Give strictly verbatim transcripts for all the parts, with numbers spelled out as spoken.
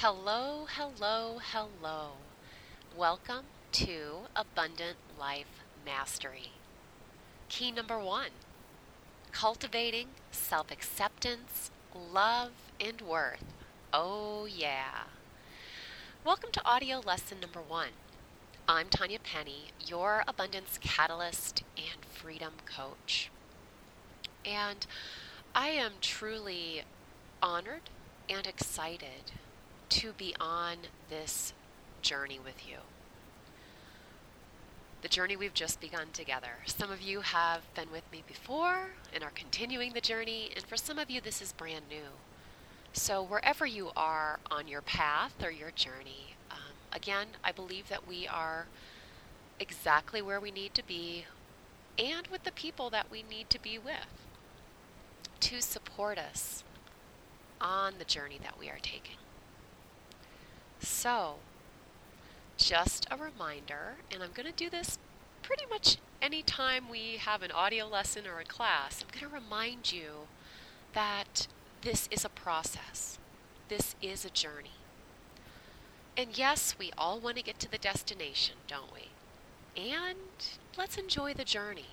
Hello, hello, hello. Welcome to Abundant Life Mastery. Key number one, cultivating self acceptance, love, and worth. Oh, yeah. Welcome to audio lesson number one. I'm Tanya Penny, your abundance catalyst and freedom coach. And I am truly honored and excited to be on this journey with you. The journey we've just begun together. Some of you have been with me before and are continuing the journey, and for some of you this is brand new. So wherever you are on your path or your journey, um, again, I believe that we are exactly where we need to be and with the people that we need to be with to support us on the journey that we are taking. So, just a reminder, and I'm going to do this pretty much anytime we have an audio lesson or a class, I'm going to remind you that this is a process. This is a journey. And yes, we all want to get to the destination, don't we? And let's enjoy the journey.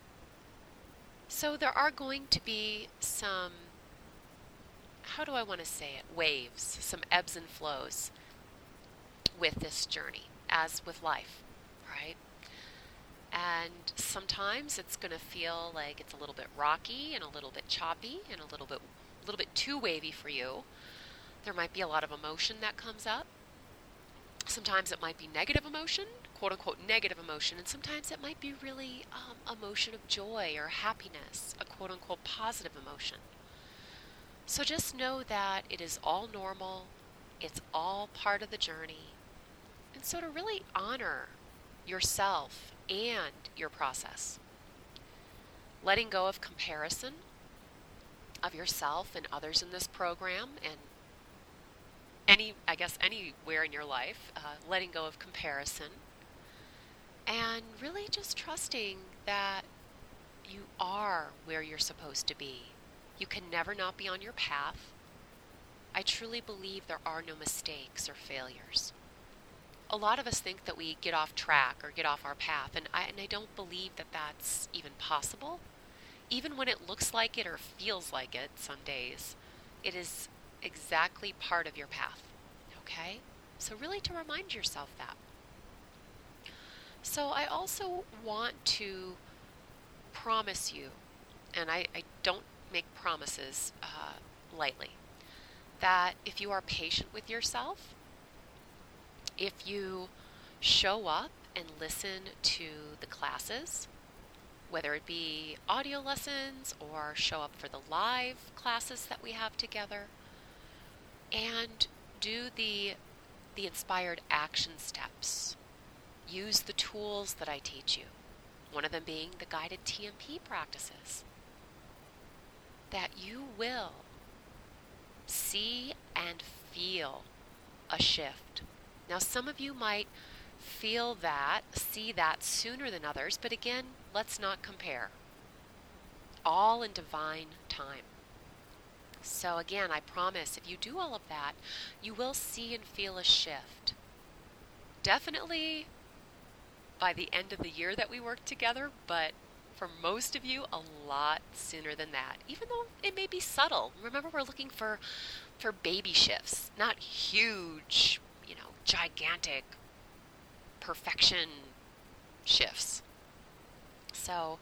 So there are going to be some, how do I want to say it, waves, some ebbs and flows with this journey, as with life, right? And sometimes it's going to feel like it's a little bit rocky and a little bit choppy and a little bit a little bit too wavy for you. There might be a lot of emotion that comes up. Sometimes it might be negative emotion, quote unquote negative emotion, and sometimes it might be really um, emotion of joy or happiness, a quote unquote positive emotion. So just know that it is all normal, it's all part of the journey. And so to really honor yourself and your process, letting go of comparison of yourself and others in this program and any, I guess, anywhere in your life, uh, letting go of comparison and really just trusting that you are where you're supposed to be. You can never not be on your path. I truly believe there are no mistakes or failures. A lot of us think that we get off track or get off our path, and I, and I don't believe that that's even possible. Even when it looks like it or feels like it some days, it is exactly part of your path, okay? So really to remind yourself that. So I also want to promise you, and I, I don't make promises uh, lightly, that if you are patient with yourself, if you show up and listen to the classes, whether it be audio lessons or show up for the live classes that we have together, and do the, the inspired action steps, use the tools that I teach you, one of them being the guided T M P practices, that you will see and feel a shift. Now, some of you might feel that, see that sooner than others, but again, let's not compare. All in divine time. So again, I promise if you do all of that, you will see and feel a shift. Definitely by the end of the year that we work together, but for most of you, a lot sooner than that, even though it may be subtle. Remember, we're looking for, for baby shifts, not huge, you know, gigantic perfection shifts. So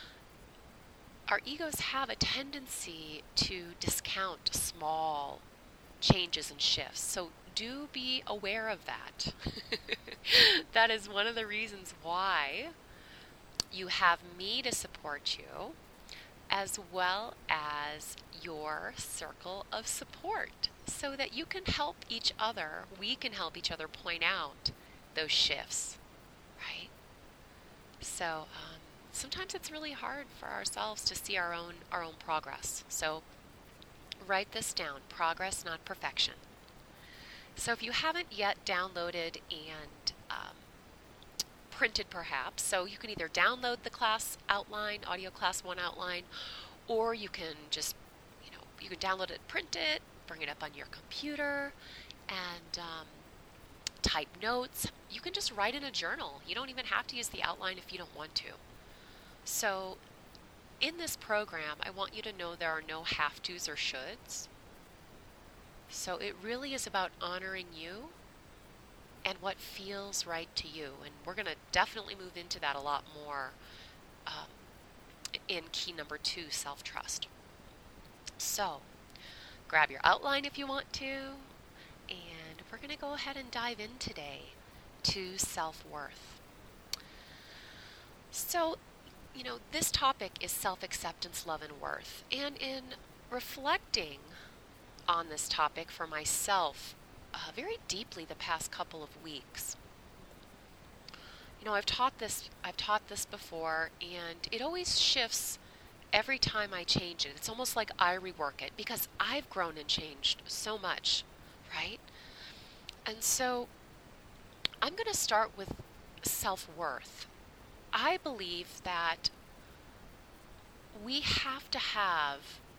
our egos have a tendency to discount small changes and shifts. So do be aware of that. That is one of the reasons why you have me to support you, as well as your circle of support, so that you can help each other, we can help each other point out those shifts, right? So um, sometimes it's really hard for ourselves to see our own our own progress. So write this down: progress, not perfection. So if you haven't yet downloaded and um, printed perhaps, so you can either download the class outline, audio class one outline, or you can just, you know, you can download it, print it, bring it up on your computer, and um, type notes. You can just write in a journal. You don't even have to use the outline if you don't want to. So in this program, I want you to know there are no have-tos or shoulds. So it really is about honoring you and what feels right to you. And we're going to definitely move into that a lot more um, in key number two, self-trust. So grab your outline if you want to, and we're going to go ahead and dive in today to self-worth. So, you know, this topic is self-acceptance, love, and worth. And in reflecting on this topic for myself uh, very deeply the past couple of weeks, you know, I've taught this, I've taught this before, and it always shifts every time I change it. It's almost like I rework it because I've grown and changed so much, right? And so I'm going to start with self-worth. I believe that we have to have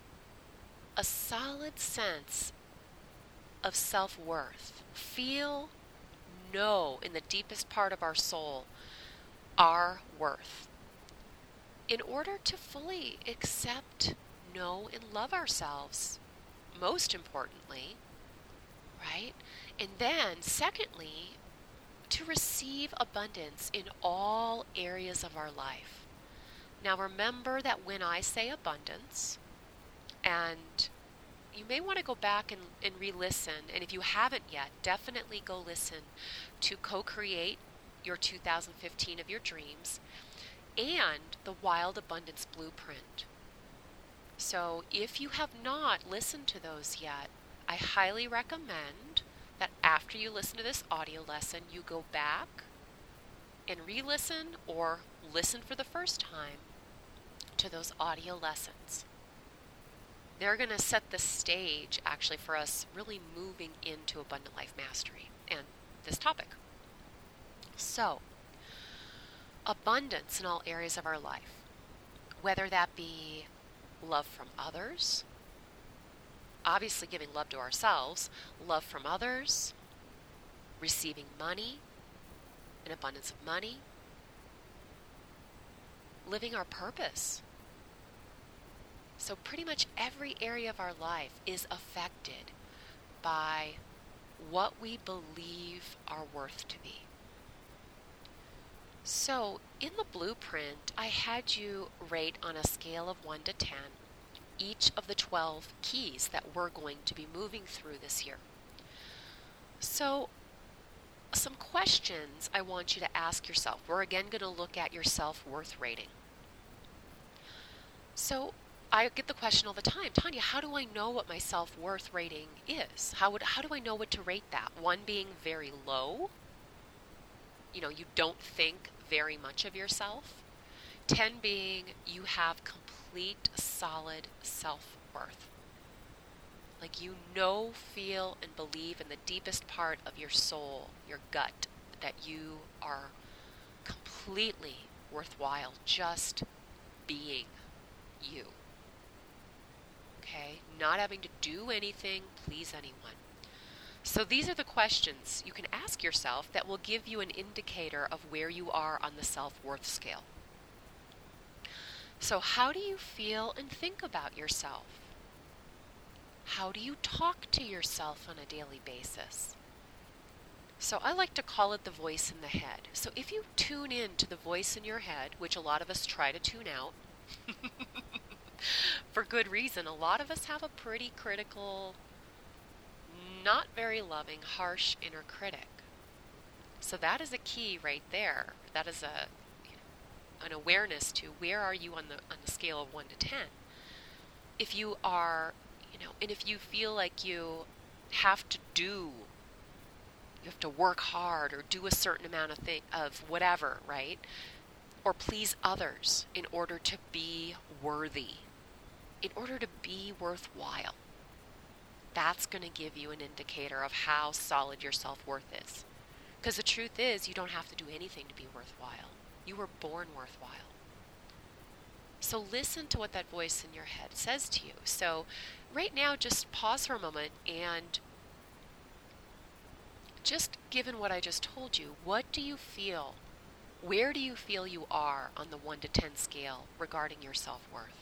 a solid sense of self-worth. Feel, know in the deepest part of our soul our worth, in order to fully accept, know, and love ourselves, most importantly, right? And then, secondly, to receive abundance in all areas of our life. Now, remember that when I say abundance, and you may want to go back and, and re-listen, and if you haven't yet, definitely go listen to Co-Create Your two thousand fifteen of Your Dreams and the Wild Abundance Blueprint. So if you have not listened to those yet, I highly recommend that after you listen to this audio lesson, you go back and re-listen or listen for the first time to those audio lessons. They're going to set the stage actually for us really moving into Abundant Life Mastery and this topic. So, abundance in all areas of our life, whether that be love from others, obviously giving love to ourselves, love from others, receiving money, an abundance of money, living our purpose. So pretty much every area of our life is affected by what we believe our worth to be. So in the blueprint, I had you rate on a scale of one to ten each of the twelve keys that we're going to be moving through this year. So some questions I want you to ask yourself. We're again going to look at your self-worth rating. So I get the question all the time, Tanya, how do I know what my self-worth rating is? How would how do I know what to rate that? One being very low, you know, you don't think very much of yourself. ten being you have complete, solid self-worth. Like you know, feel, and believe in the deepest part of your soul, your gut, that you are completely worthwhile just being you. Okay? Not having to do anything, please anyone. So these are the questions you can ask yourself that will give you an indicator of where you are on the self-worth scale. So how do you feel and think about yourself? How do you talk to yourself on a daily basis? So I like to call it the voice in the head. So if you tune in to the voice in your head, which a lot of us try to tune out, for good reason, a lot of us have a pretty critical, not very loving, harsh inner critic. So that is a key right there. That is a you know, an awareness to where are you on the on the scale of one to ten. If you are, you know, and if you feel like you have to do, you have to work hard or do a certain amount of thing of whatever, right? Or please others in order to be worthy, in order to be worthwhile. That's going to give you an indicator of how solid your self-worth is. Because the truth is, you don't have to do anything to be worthwhile. You were born worthwhile. So listen to what that voice in your head says to you. So right now, just pause for a moment and just given what I just told you, what do you feel? Where do you feel you are on the one to ten scale regarding your self-worth?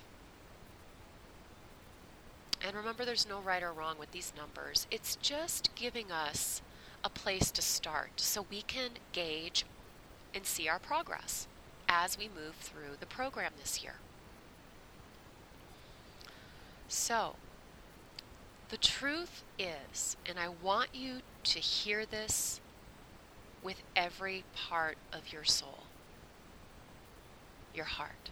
And remember, there's no right or wrong with these numbers. It's just giving us a place to start so we can gauge and see our progress as we move through the program this year. So, the truth is, and I want you to hear this with every part of your soul, your heart.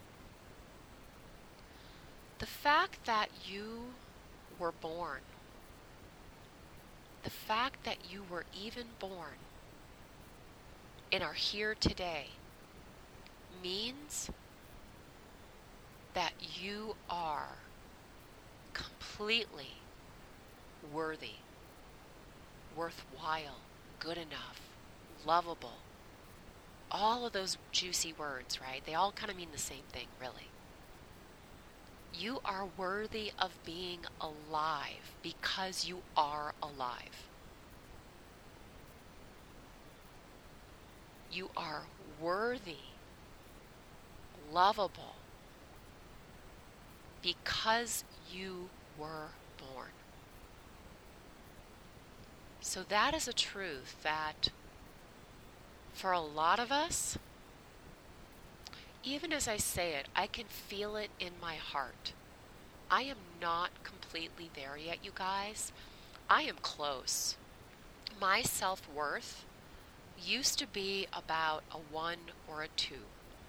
The fact that you were born, the fact that you were even born and are here today means that you are completely worthy, worthwhile, good enough, lovable. All of those juicy words, right? They all kind of mean the same thing, really. You are worthy of being alive because you are alive. You are worthy, lovable, because you were born. So that is a truth that for a lot of us, even as I say it, I can feel it in my heart. I am not completely there yet, you guys. I am close. My self-worth used to be about a one or a two.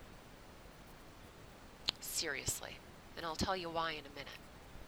Seriously. And I'll tell you why in a minute.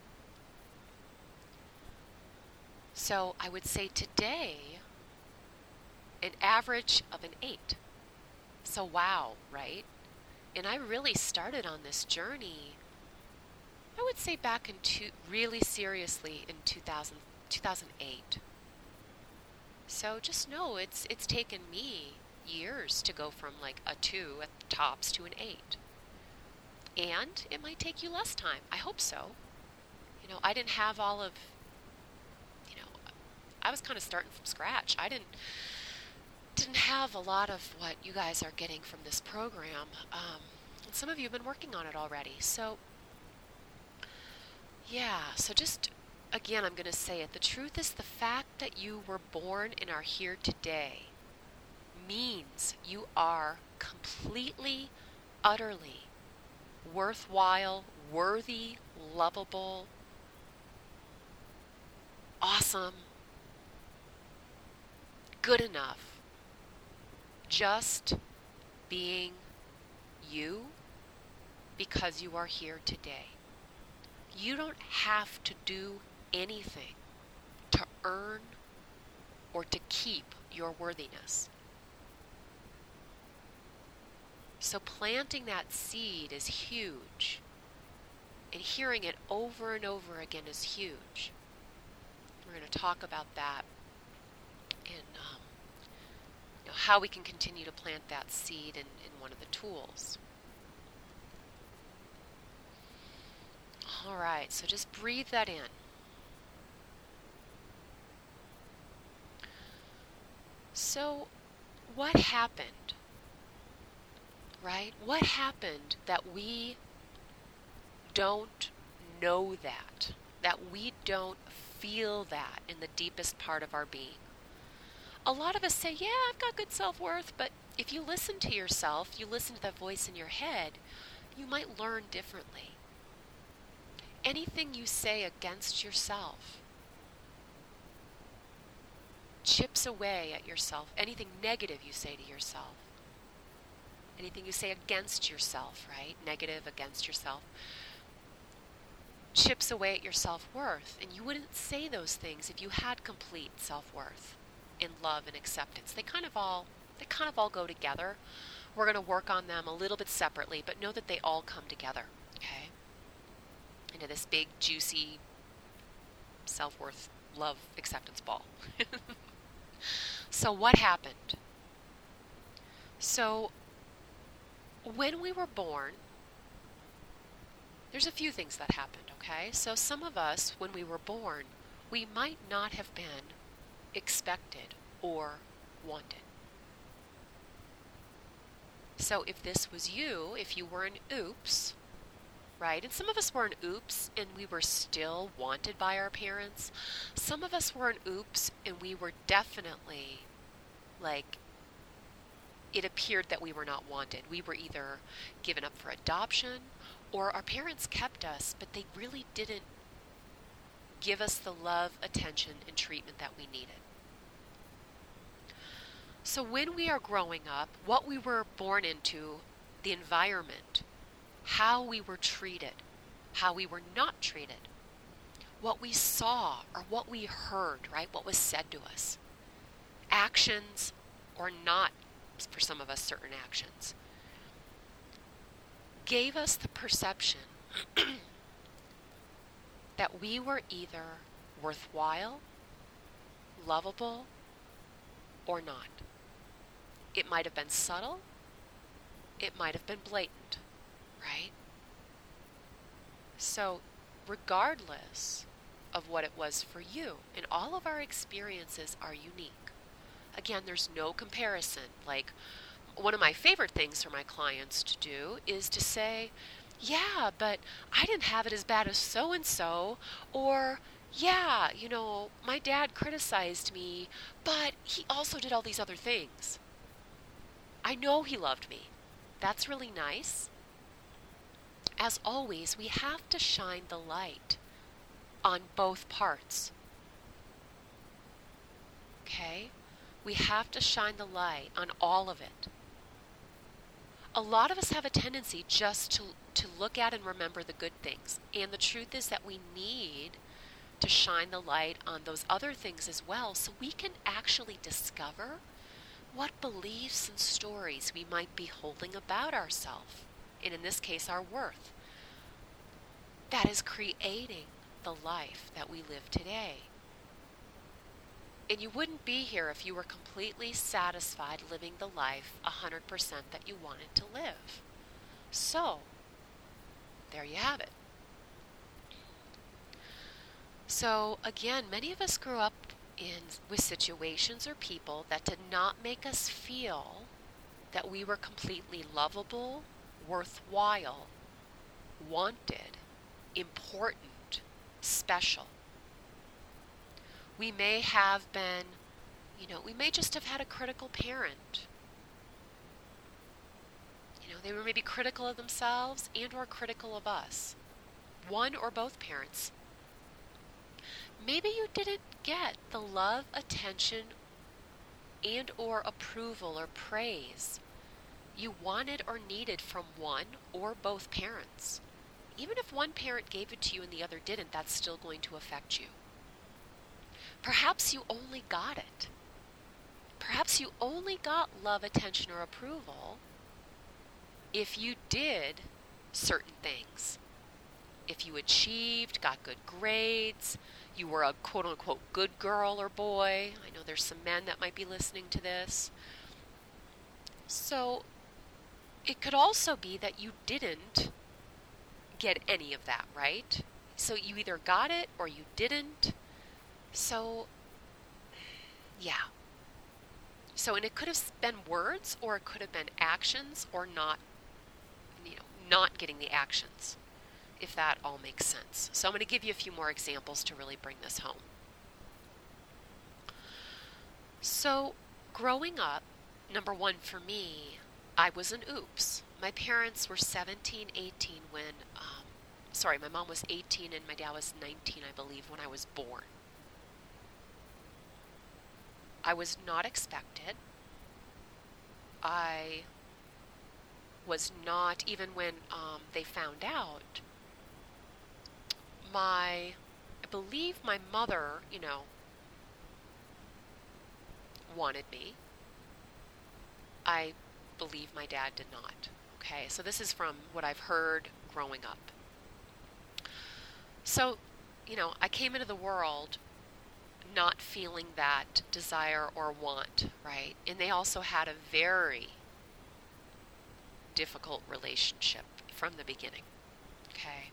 So I would say today, an average of an eight. So wow, right? And I really started on this journey, I would say back in two, really seriously in two thousand, two thousand eight. So just know it's it's taken me years to go from like a two at the tops to an eight. And it might take you less time. I hope so. You know, I didn't have all of, you know, I was kind of starting from scratch. I didn't didn't have a lot of what you guys are getting from this program. Um, and some of you have been working on it already. So, yeah, so just, again, I'm going to say it. The truth is the fact that you were born and are here today means you are completely, utterly worthwhile, worthy, lovable, awesome, good enough. Just being you because you are here today. You don't have to do anything to earn or to keep your worthiness. So planting that seed is huge, and hearing it over and over again is huge. We're going to talk about that in um, you know, how we can continue to plant that seed in, in one of the tools. All right, so just breathe that in. So, what happened? Right? What happened that we don't know that? That we don't feel that in the deepest part of our being? A lot of us say, yeah, I've got good self-worth, but if you listen to yourself, you listen to that voice in your head, you might learn differently. Anything you say against yourself chips away at yourself. Anything negative you say to yourself, anything you say against yourself, right? Negative against yourself, chips away at your self-worth. And you wouldn't say those things if you had complete self-worth in love and acceptance. They kind of all, they kind of all go together. We're going to work on them a little bit separately, but know that they all come together, okay? Into this big, juicy, self-worth, love, acceptance ball. So what happened? So when we were born, there's a few things that happened, okay? So some of us, when we were born, we might not have been expected or wanted. So if this was you, if you were an oops, right? And some of us were an oops and we were still wanted by our parents. Some of us were an oops and we were definitely, like, it appeared that we were not wanted. We were either given up for adoption or our parents kept us, but they really didn't give us the love, attention, and treatment that we needed. So when we are growing up, what we were born into, the environment, how we were treated, how we were not treated, what we saw or what we heard, right? What was said to us. Actions or not, for some of us, certain actions, gave us the perception that we were either worthwhile, lovable, or not. It might have been subtle. It might have been blatant, right? So regardless of what it was for you, and all of our experiences are unique. Again, there's no comparison. Like, one of my favorite things for my clients to do is to say, yeah, but I didn't have it as bad as so-and-so, or, yeah, you know, my dad criticized me, but he also did all these other things. I know he loved me. That's really nice. As always, we have to shine the light on both parts. Okay? We have to shine the light on all of it. A lot of us have a tendency just to, to look at and remember the good things. And the truth is that we need to shine the light on those other things as well, so we can actually discover what beliefs and stories we might be holding about ourselves, and in this case, our worth, that is creating the life that we live today. And you wouldn't be here if you were completely satisfied living the life one hundred percent that you wanted to live. So, there you have it. So, again, many of us grew up in with situations or people that did not make us feel that we were completely lovable, worthwhile, wanted, important, special. We may have been, you know, we may just have had a critical parent. You know, they were maybe critical of themselves and or critical of us. One or both parents. Maybe you didn't get the love, attention, and or approval or praise you wanted or needed from one or both parents. Even if one parent gave it to you and the other didn't, that's still going to affect you. Perhaps you only got it. Perhaps you only got love, attention, or approval if you did certain things. If you achieved, got good grades, you were a quote-unquote good girl or boy. I know there's some men that might be listening to this. So it could also be that you didn't get any of that, right? So you either got it or you didn't. So, yeah. So, and it could have been words, or it could have been actions, or not, you know, not getting the actions, if that all makes sense. So I'm going to give you a few more examples to really bring this home. So, growing up, number one for me, I was an oops. My parents were seventeen, eighteen when, um, sorry, my mom was eighteen and my dad was nineteen, I believe, when I was born. I was not expected. I was not, even when um, they found out, my, I believe my mother, you know, wanted me. I believe my dad did not. Okay, so this is from what I've heard growing up. So, you know, I came into the world not feeling that desire or want, right? And they also had a very difficult relationship from the beginning, okay?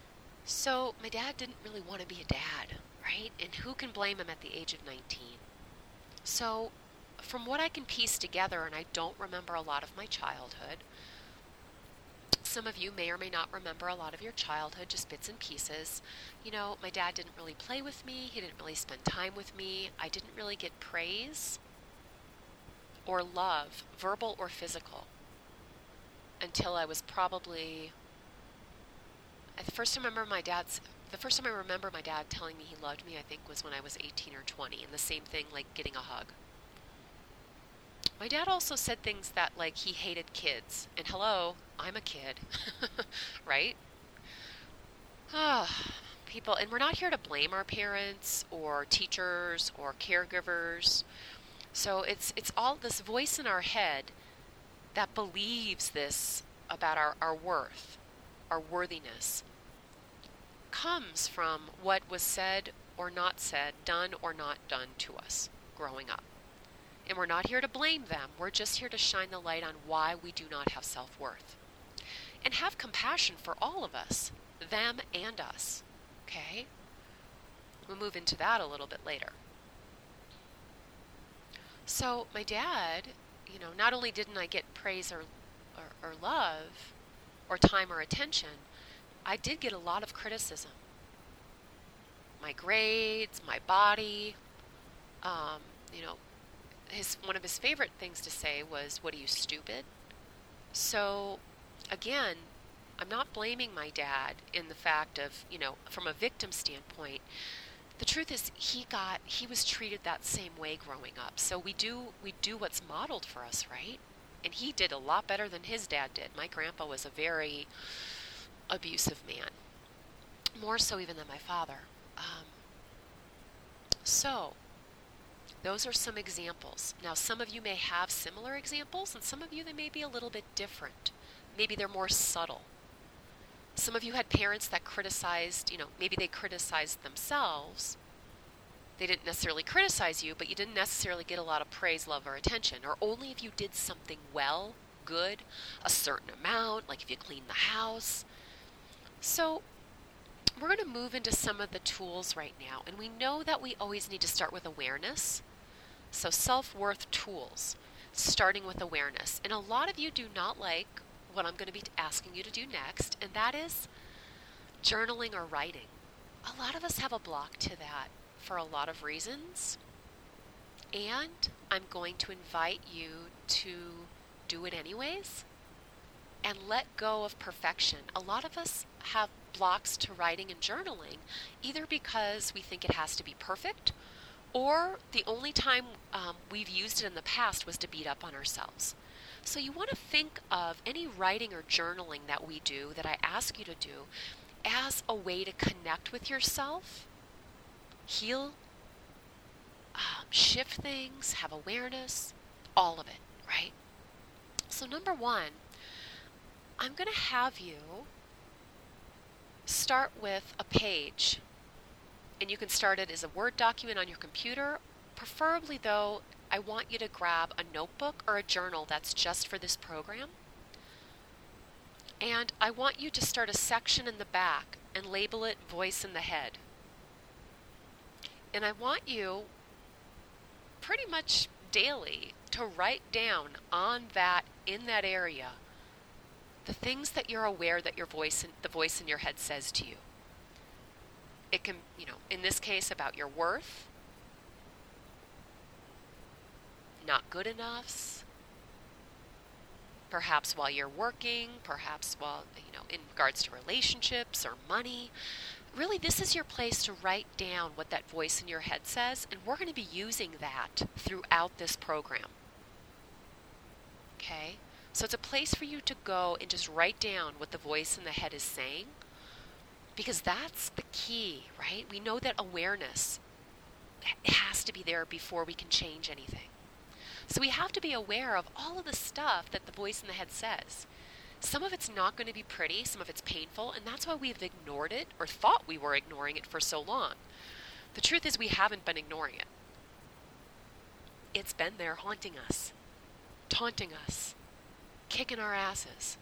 So my dad didn't really want to be a dad, right? And who can blame him at the age of nineteen? So, from what I can piece together, and I don't remember a lot of my childhood, some of you may or may not remember a lot of your childhood, just bits and pieces. You know, my dad didn't really play with me. He didn't really spend time with me. I didn't really get praise or love, verbal or physical, until I was probably, the first time I remember my dad's, the first time I remember my dad telling me he loved me, I think was when I was eighteen or twenty, and the same thing, like getting a hug. My dad also said things that, like, he hated kids, and hello, I'm a kid, right? Ah, people, and we're not here to blame our parents or teachers or caregivers. So it's it's all this voice in our head that believes this about our, our worth, our worthiness, comes from what was said or not said, done or not done to us growing up. And we're not here to blame them. We're just here to shine the light on why we do not have self-worth. And have compassion for all of us, them and us. Okay? We'll move into that a little bit later. So my dad, you know, not only didn't I get praise or, or, or love or time or attention, I did get a lot of criticism. My grades, my body, um, you know, his one of his favorite things to say was, "What are you, stupid?" So, again, I'm not blaming my dad in the fact of, you know, from a victim standpoint. The truth is, he got, he was treated that same way growing up. So we do, we do what's modeled for us, right? And he did a lot better than his dad did. My grandpa was a very abusive man, more so even than my father. Um, so, those are some examples. Now, some of you may have similar examples, and some of you, they may be a little bit different. Maybe they're more subtle. Some of you had parents that criticized, you know, maybe they criticized themselves. They didn't necessarily criticize you, but you didn't necessarily get a lot of praise, love, or attention. Or only if you did something well, good, a certain amount, like if you cleaned the house. So we're going to move into some of the tools right now. And we know that we always need to start with awareness. So self-worth tools, starting with awareness. And a lot of you do not like what I'm going to be asking you to do next, and that is journaling or writing. A lot of us have a block to that for a lot of reasons, and I'm going to invite you to do it anyways and let go of perfection. A lot of us have blocks to writing and journaling, either because we think it has to be perfect, or the only time um, we've used it in the past was to beat up on ourselves. So you want to think of any writing or journaling that we do, that I ask you to do, as a way to connect with yourself, heal, um, shift things, have awareness, all of it, right? So number one, I'm going to have you start with a page, and you can start it as a Word document on your computer. Preferably, though, I want you to grab a notebook or a journal that's just for this program. And I want you to start a section in the back and label it Voice in the Head. And I want you pretty much daily to write down on that, in that area, the things that you're aware that your voice, in, the voice in your head says to you. It can, you know, in this case, about your worth, not good enoughs, perhaps while you're working, perhaps while, you know, in regards to relationships or money. Really, this is your place to write down what that voice in your head says, and we're going to be using that throughout this program. Okay? So it's a place for you to go and just write down what the voice in the head is saying, because that's the key, right? We know that awareness has to be there before we can change anything. So we have to be aware of all of the stuff that the voice in the head says. Some of it's not going to be pretty, some of it's painful, and that's why we've ignored it or thought we were ignoring it for so long. The truth is we haven't been ignoring it. It's been there haunting us, taunting us, kicking our asses,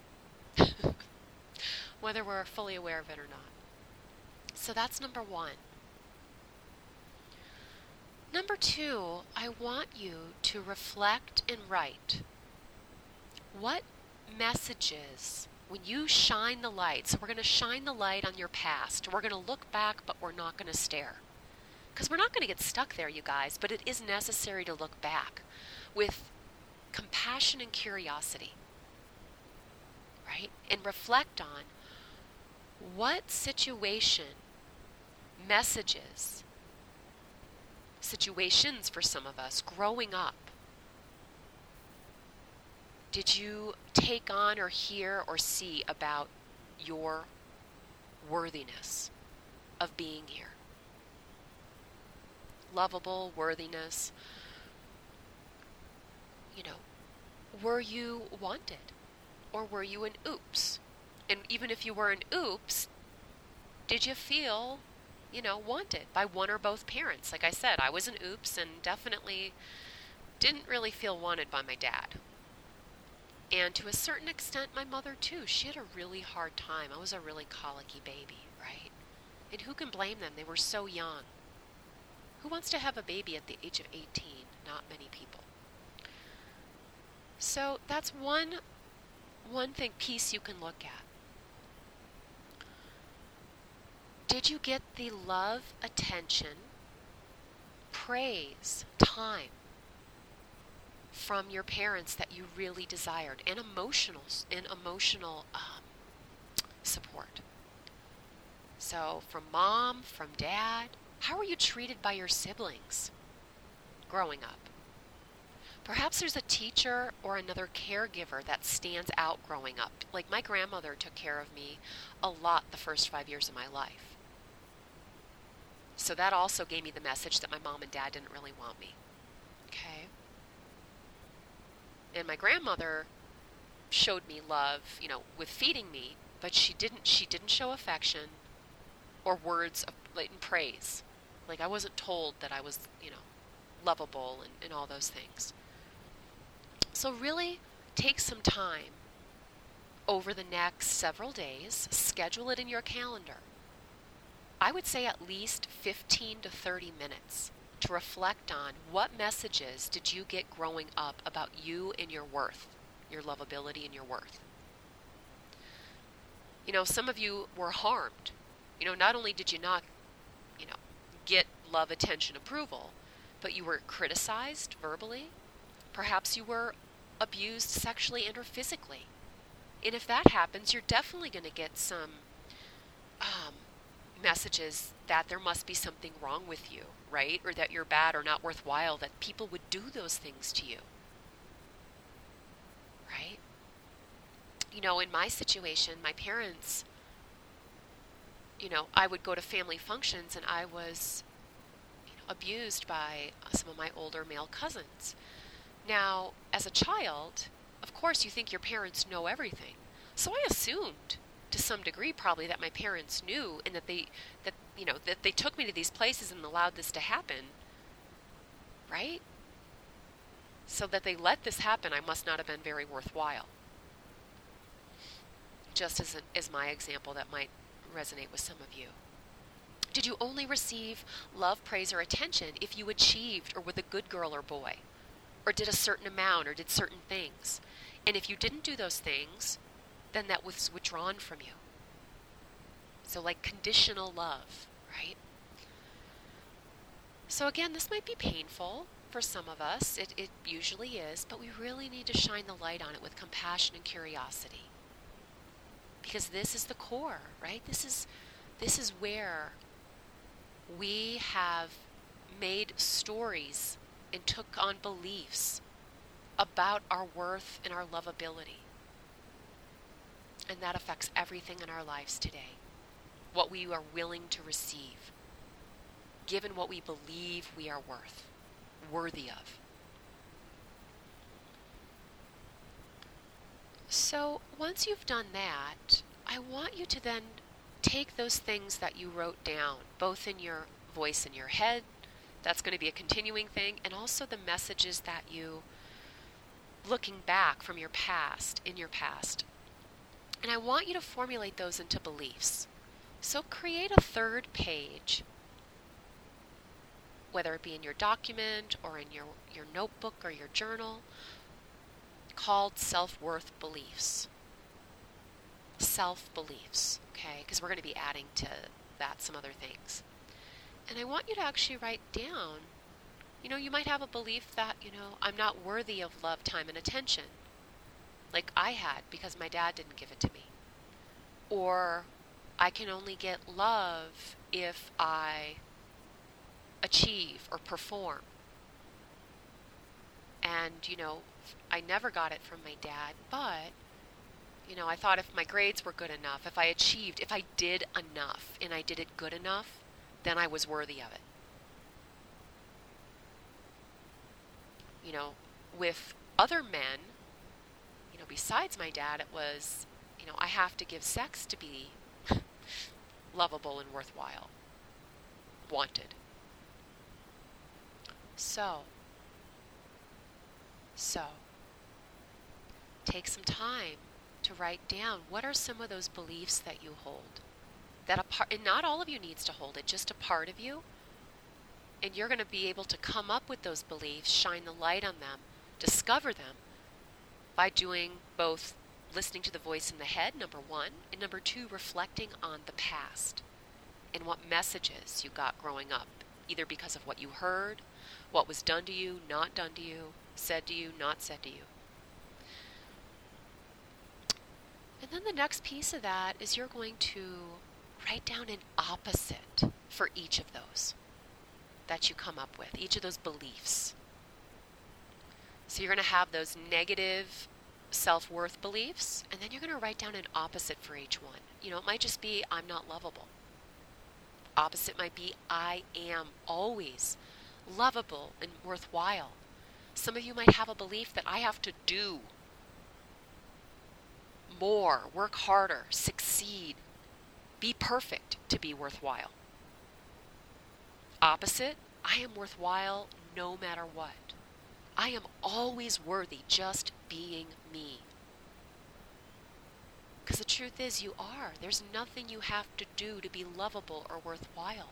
whether we're fully aware of it or not. So that's number one. Number two, I want you to reflect and write. What messages, when you shine the light, so we're going to shine the light on your past. We're going to look back, but we're not going to stare. Because we're not going to get stuck there, you guys, but it is necessary to look back with compassion and curiosity, right? And reflect on what situation, messages, situations for some of us growing up did you take on or hear or see about your worthiness of being here? Lovable, worthiness. You know, were you wanted? Or were you an oops? And even if you were an oops, did you feel, you know, wanted by one or both parents? Like I said, I was an oops and definitely didn't really feel wanted by my dad. And to a certain extent, my mother too. She had a really hard time. I was a really colicky baby, right? And who can blame them? They were so young. Who wants to have a baby at the age of eighteen? Not many people. So that's one, one thing, piece you can look at. Did you get the love, attention, praise, time from your parents that you really desired, and emotional and emotional um, support? So from mom, from dad, how were you treated by your siblings growing up? Perhaps there's a teacher or another caregiver that stands out growing up. Like my grandmother took care of me a lot the first five years of my life. So that also gave me the message that my mom and dad didn't really want me. Okay? And my grandmother showed me love, you know, with feeding me, but she didn't she didn't show affection or words of blatant praise. Like I wasn't told that I was, you know, lovable and, and all those things. So really take some time over the next several days, schedule it in your calendar. I would say at least fifteen to thirty minutes to reflect on what messages did you get growing up about you and your worth, your lovability and your worth. You know, some of you were harmed. You know, not only did you not, you know, get love, attention, approval, but you were criticized verbally. Perhaps you were abused sexually and or physically. And if that happens, you're definitely going to get some um, messages that there must be something wrong with you, right? Or that you're bad or not worthwhile, that people would do those things to you, right? You know, in my situation, my parents, you know, I would go to family functions and I was, you know, abused by some of my older male cousins. Now, as a child, of course you think your parents know everything. So I assumed to some degree probably that my parents knew and that they that you know that they took me to these places and allowed this to happen, right? So that they let this happen, I must not have been very worthwhile. Just as a, as my example that might resonate with some of you. Did you only receive love, praise, or attention if you achieved or were the good girl or boy, or did a certain amount or did certain things? And if you didn't do those things, then that was withdrawn from you. So like conditional love, right? So again, this might be painful for some of us. It, it usually is, but we really need to shine the light on it with compassion and curiosity. Because this is the core, right? This is, this is where we have made stories and took on beliefs about our worth and our lovability. And that affects everything in our lives today. What we are willing to receive, given what we believe we are worth, worthy of. So once you've done that, I want you to then take those things that you wrote down, both in your voice in your head, that's going to be a continuing thing, and also the messages that you, looking back from your past, in your past. And I want you to formulate those into beliefs. So create a third page whether it be in your document or in your, your notebook or your journal, called self-worth beliefs. Self-beliefs, okay? Because we're going to be adding to that some other things. And I want you to actually write down, you know, you might have a belief that, you know, I'm not worthy of love, time, and attention, like I had because my dad didn't give it to me. Or I can only get love if I achieve or perform. And, you know, I never got it from my dad, but, you know, I thought if my grades were good enough, if I achieved, if I did enough and I did it good enough, then I was worthy of it. You know, with other men, you know, besides my dad, it was, you know, I have to give sex to be lovable and worthwhile, wanted. So, so, take some time to write down what are some of those beliefs that you hold. That a part, and not all of you needs to hold it, just a part of you. And you're going to be able to come up with those beliefs, shine the light on them, discover them by doing both listening to the voice in the head, number one, and number two, reflecting on the past and what messages you got growing up, either because of what you heard, what was done to you, not done to you, said to you, not said to you. And then the next piece of that is you're going to write down an opposite for each of those that you come up with, each of those beliefs. So you're going to have those negative self-worth beliefs, and then you're going to write down an opposite for each one. You know, it might just be, I'm not lovable. Opposite might be, I am always lovable and worthwhile. Some of you might have a belief that I have to do more, work harder, succeed, be perfect to be worthwhile. Opposite, I am worthwhile no matter what. I am always worthy just being me. Because the truth is you are. There's nothing you have to do to be lovable or worthwhile.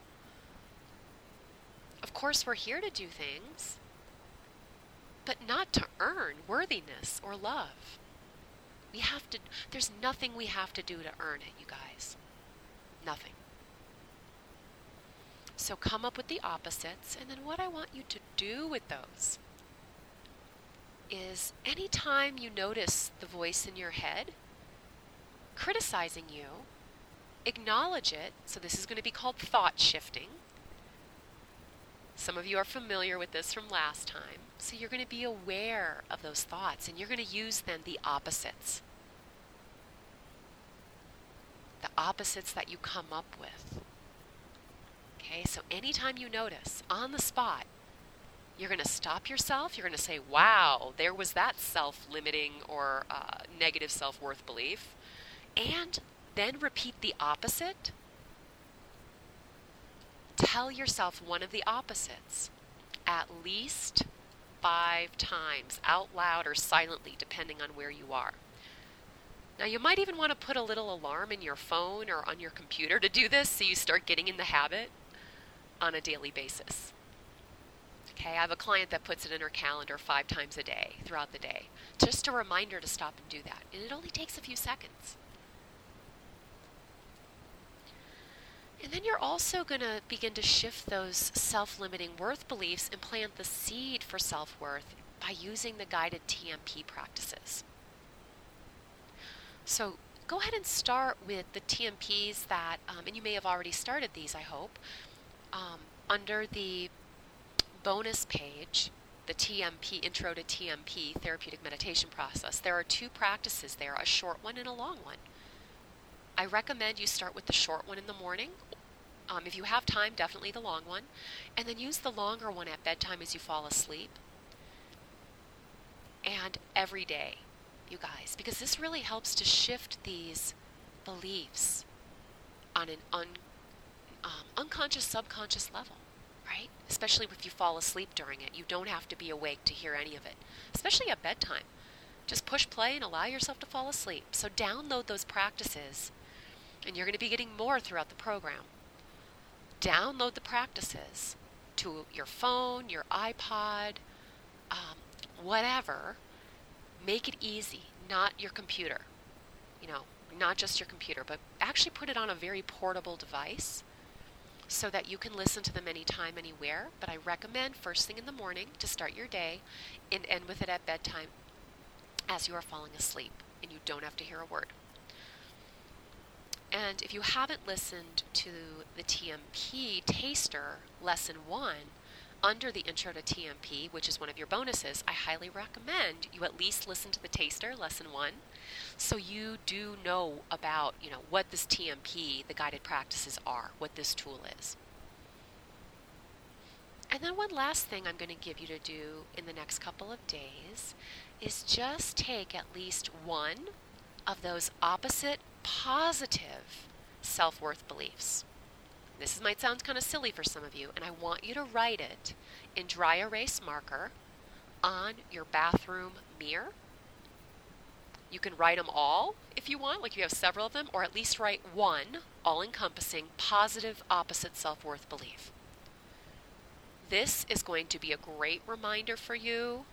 Of course, we're here to do things, but not to earn worthiness or love. We have to, there's nothing we have to do to earn it, you guys. Nothing. So come up with the opposites, and then what I want you to do with those is anytime you notice the voice in your head criticizing you, acknowledge it. So this is going to be called thought shifting. Some of you are familiar with this from last time. So you're going to be aware of those thoughts, and you're going to use then the opposites. The opposites that you come up with. Okay, so anytime you notice, on the spot, you're going to stop yourself. You're going to say, wow, there was that self-limiting or uh, negative self-worth belief. And then repeat the opposite. Tell yourself one of the opposites at least five times, out loud or silently, depending on where you are. Now, you might even want to put a little alarm in your phone or on your computer to do this so you start getting in the habit on a daily basis. Okay, I have a client that puts it in her calendar five times a day throughout the day. Just a reminder to stop and do that. And it only takes a few seconds. And then you're also going to begin to shift those self-limiting worth beliefs and plant the seed for self-worth by using the guided T M P practices. So go ahead and start with the T M Ps that, um, and you may have already started these, I hope, um, under the bonus page, the T M P, Intro to T M P, Therapeutic Meditation Process. There are two practices there, a short one and a long one. I recommend you start with the short one in the morning. Um, if you have time, definitely the long one. And then use the longer one at bedtime as you fall asleep. And every day, you guys, because this really helps to shift these beliefs on an un, um, unconscious, subconscious level, right? Especially if you fall asleep during it. You don't have to be awake to hear any of it, especially at bedtime. Just push play and allow yourself to fall asleep. So download those practices, and you're going to be getting more throughout the program. Download the practices to your phone, your iPod, um, whatever. Make it easy, not your computer. You know, not just your computer, but actually put it on a very portable device so that you can listen to them anytime, anywhere. But I recommend first thing in the morning to start your day and end with it at bedtime as you are falling asleep and you don't have to hear a word. And if you haven't listened to the T M P Taster Lesson one under the Intro to T M P, which is one of your bonuses, I highly recommend you at least listen to the Taster Lesson one so you do know about, you know, what this T M P, the guided practices are, what this tool is. And then one last thing I'm going to give you to do in the next couple of days is just take at least one of those opposite positive self-worth beliefs. This might sound kind of silly for some of you, and I want you to write it in dry erase marker on your bathroom mirror. You can write them all if you want, like you have several of them, or at least write one all-encompassing positive opposite self-worth belief. This is going to be a great reminder for you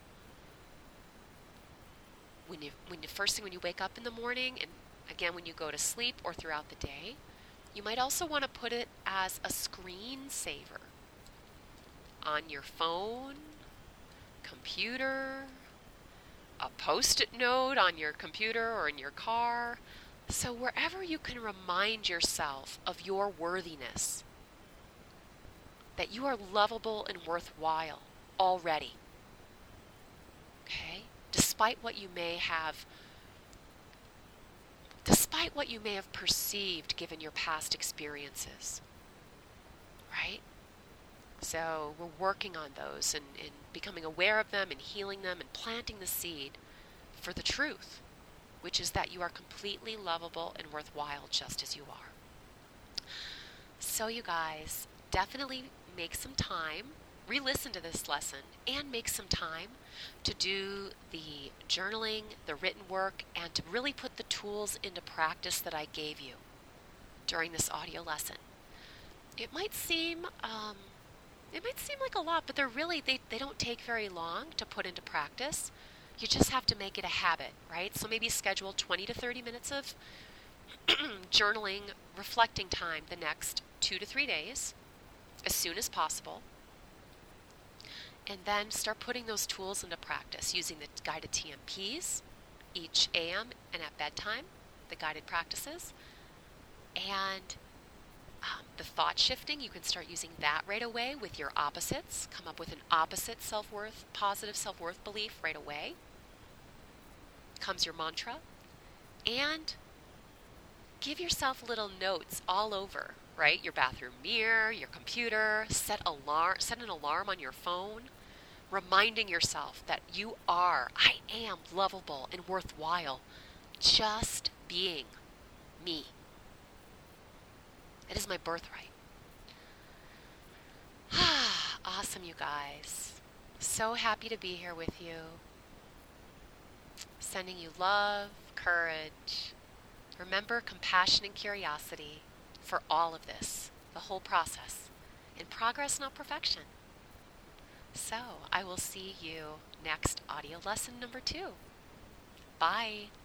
when you, when the first thing when you wake up in the morning, and again when you go to sleep or throughout the day. You might also want to put it as a screensaver on your phone, computer, a post-it note on your computer or in your car. So wherever you can remind yourself of your worthiness, that you are lovable and worthwhile already. Okay? Despite what you may have Despite what you may have perceived given your past experiences, right? So we're working on those and, and becoming aware of them and healing them and planting the seed for the truth, which is that you are completely lovable and worthwhile just as you are. So you guys, definitely make some time, re-listen to this lesson, and make some time to do the journaling, the written work, and to really put the tools into practice that I gave you during this audio lesson. It might seem, um, it might seem like a lot, but they're really, they, they don't take very long to put into practice. You just have to make it a habit, right? So maybe schedule twenty to thirty minutes of journaling, reflecting time the next two to three days, as soon as possible. And then start putting those tools into practice using the guided T M Ps each A M and at bedtime, the guided practices. And um, the thought shifting, you can start using that right away with your opposites. Come up with an opposite self-worth, positive self-worth belief right away. Comes your mantra. And give yourself little notes all over, right? Your bathroom mirror, your computer, set alarm, set an alarm on your phone, reminding yourself that you are, I am lovable and worthwhile, just being me. It is my birthright. Awesome, you guys. So happy to be here with you. Sending you love, courage. Remember compassion and curiosity for all of this, the whole process. In progress, not perfection. So I will see you next audio lesson number two. Bye.